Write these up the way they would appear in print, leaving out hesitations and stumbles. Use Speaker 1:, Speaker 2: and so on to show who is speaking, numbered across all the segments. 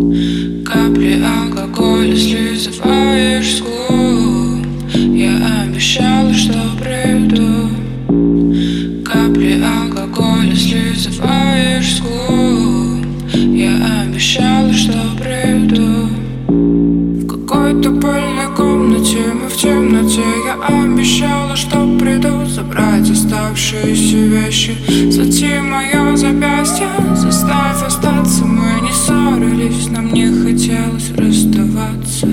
Speaker 1: Капли алкоголя слизываешь с губ. Я обещала, что приду. Капли алкоголя слизываешь с губ. Я обещала, что приду. В какой-то пыльной комнате мы в темноте. Я обещала, что приду забрать оставшиеся вещи. Схвати мое запястье, заставь остаться. Мы не ссорились, нам не хотелось расставаться.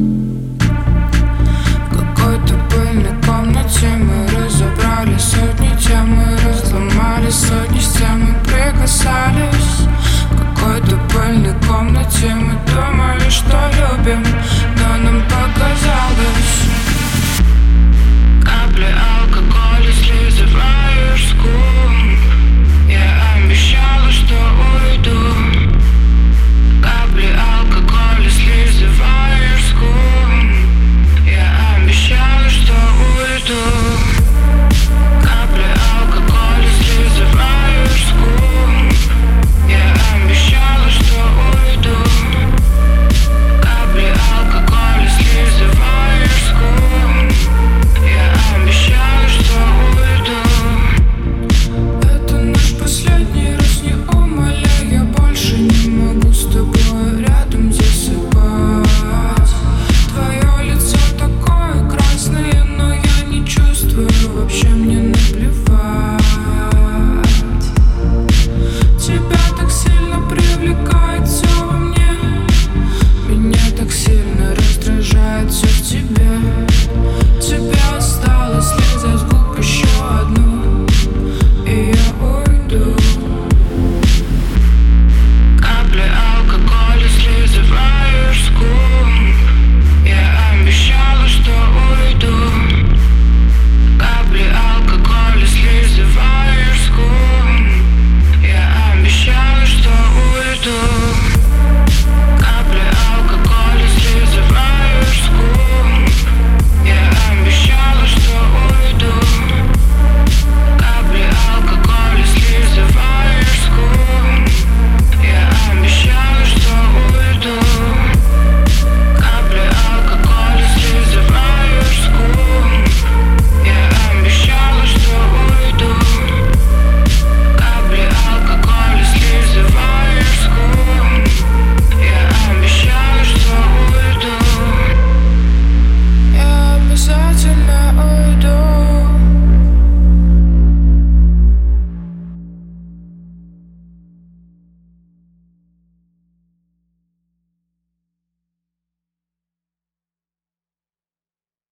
Speaker 1: В какой-то пыльной комнате мы разобрали сотни тем. Мы разломали сотни стен, мы прикасались. В какой-то пыльной комнате мы думали, что